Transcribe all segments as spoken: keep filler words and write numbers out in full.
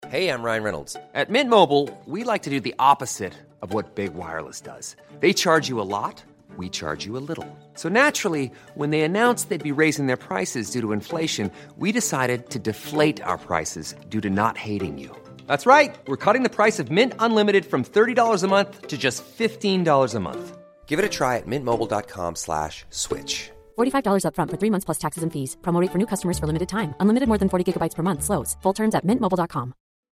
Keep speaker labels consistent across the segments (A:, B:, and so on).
A: Hey, I'm Ryan Reynolds. At Mint Mobile, we like to do the opposite of what Big Wireless does. They charge you a lot, we charge you a little. So naturally, when they announced they'd be raising their prices due to inflation, we decided to deflate our prices due to not hating you. That's right. We're cutting the price of Mint Unlimited from thirty dollars a month to just fifteen dollars a month. Give it a try at mintmobile.com slash switch.
B: forty-five dollars up front for three months plus taxes and fees. Promo rate for new customers for limited time. Unlimited more than forty gigabytes per month. Slows full terms at mint mobile dot com.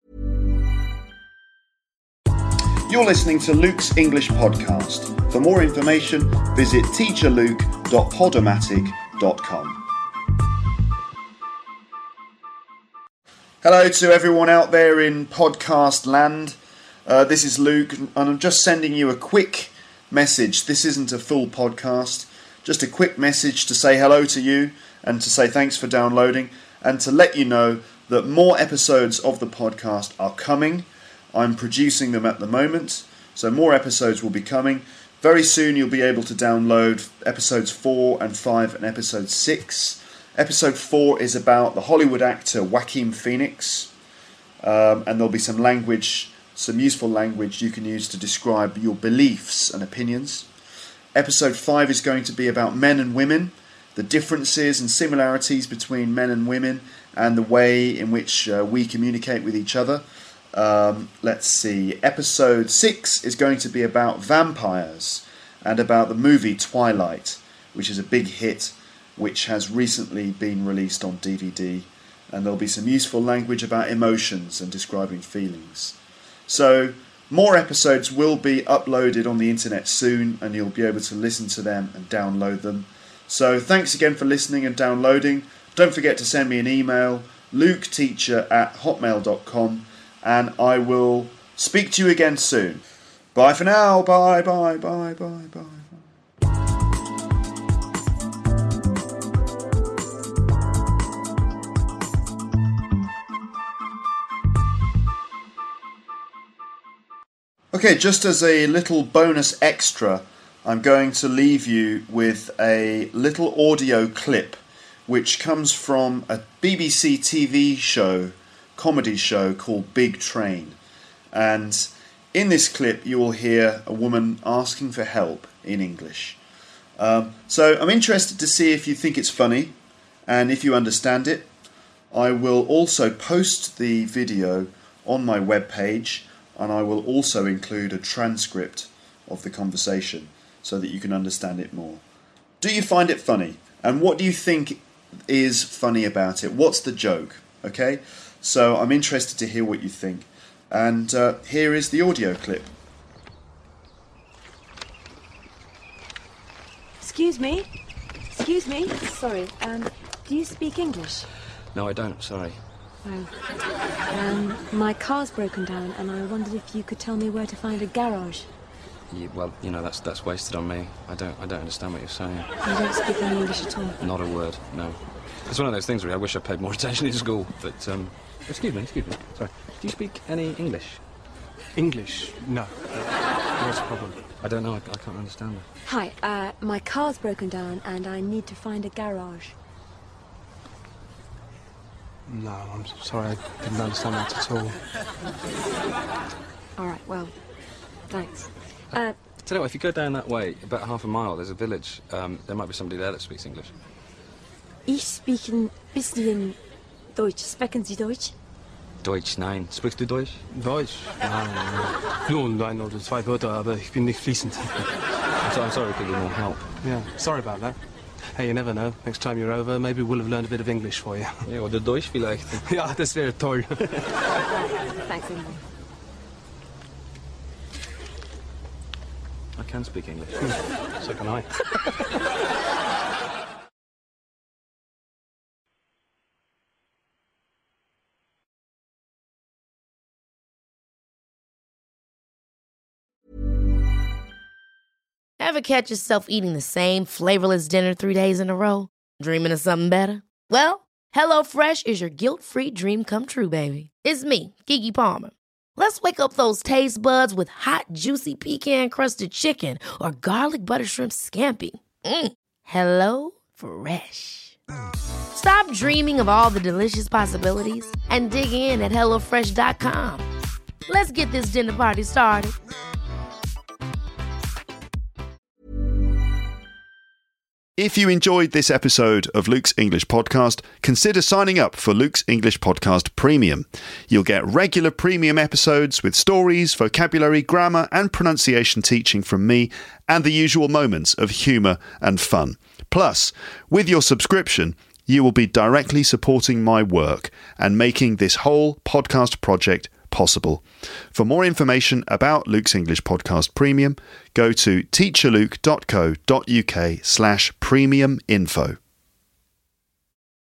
C: You're listening to Luke's English Podcast. For more information, visit teacher luke dot podomatic dot com. Hello to everyone out there in podcast land. Uh, this is Luke, and I'm just sending you a quick message. This isn't a full podcast, just a quick message to say hello to you and to say thanks for downloading and to let you know that more episodes of the podcast are coming. I'm producing them at the moment, so more episodes will be coming. Very soon you'll be able to download episodes four and five and episode six. Episode four is about the Hollywood actor Joaquin Phoenix, um, and there'll be some language, some useful language you can use to describe your beliefs and opinions. Episode five is going to be about men and women, the differences and similarities between men and women, and the way in which uh, we communicate with each other. Um, let's see, episode six is going to be about vampires and about the movie Twilight, which is a big hit, which has recently been released on D V D, and there'll be some useful language about emotions and describing feelings. So, more episodes will be uploaded on the internet soon, and you'll be able to listen to them and download them. So, thanks again for listening and downloading. Don't forget to send me an email, luketeacher at hotmail dot com, and I will speak to you again soon. Bye for now. Bye, bye, bye, bye, bye. Okay, just as a little bonus extra, I'm going to leave you with a little audio clip which comes from a B B C T V show, comedy show called Big Train. And in this clip you will hear a woman asking for help in English. Um, so I'm interested to see if you think it's funny and if you understand it. I will also post the video on my webpage, and I will also include a transcript of the conversation so that you can understand it more. Do you find it funny? And what do you think is funny about it? What's the joke? Okay, so I'm interested to hear what you think. And uh, here is the audio clip.
D: Excuse me? Excuse me? Sorry, um, do you speak English?
E: No, I don't, sorry.
D: Oh. Um, my car's broken down and I wondered if you could tell me where to find a garage.
E: You, well, you know, that's that's wasted on me. I don't I don't understand what you're saying.
D: You don't speak any English at all?
E: Not a word, no. It's one of those things, really. I wish I paid more attention in school, but, um... Excuse me, excuse me, sorry. Do you speak any English?
F: English? No. What's the problem?
E: I don't know, I, I can't understand that.
D: Hi, uh, my car's broken down and I need to find a garage.
F: No, I'm sorry, I didn't understand that at all.
D: All right, well, thanks. Uh,
E: Tell you what, if you go down that way, about half a mile, there's a village. Um, there might be somebody there that speaks English.
D: Ich speak ein bisschen Deutsch. Sprechen Sie Deutsch?
E: Deutsch, nein. Sprichst du Deutsch?
F: Deutsch? Nein, nein. Nur ein oder zwei Wörter, aber ich bin nicht fließend.
E: I'm, so, I'm sorry we could give you more help.
F: Yeah, sorry about that. Hey, you never know. Next time you're over, maybe we'll have learned a bit of English for you.
E: Ja, oder Deutsch vielleicht.
F: Ja, das wäre toll.
D: Thanks anyway.
E: I can speak English.
F: So can I.
G: Ever catch yourself eating the same flavorless dinner three days in a row? Dreaming of something better? Well, HelloFresh is your guilt-free dream come true, baby. It's me, Keke Palmer. Let's wake up those taste buds with hot, juicy pecan-crusted chicken or garlic butter shrimp scampi. Mm. Hello Fresh. Stop dreaming of all the delicious possibilities and dig in at hello fresh dot com. Let's get this dinner party started.
C: If you enjoyed this episode of Luke's English Podcast, consider signing up for Luke's English Podcast Premium. You'll get regular premium episodes with stories, vocabulary, grammar and pronunciation teaching from me and the usual moments of humour and fun. Plus, with your subscription, you will be directly supporting my work and making this whole podcast project possible. For more information about Luke's English Podcast Premium, go to teacherluke dot co dot uk slash premium info.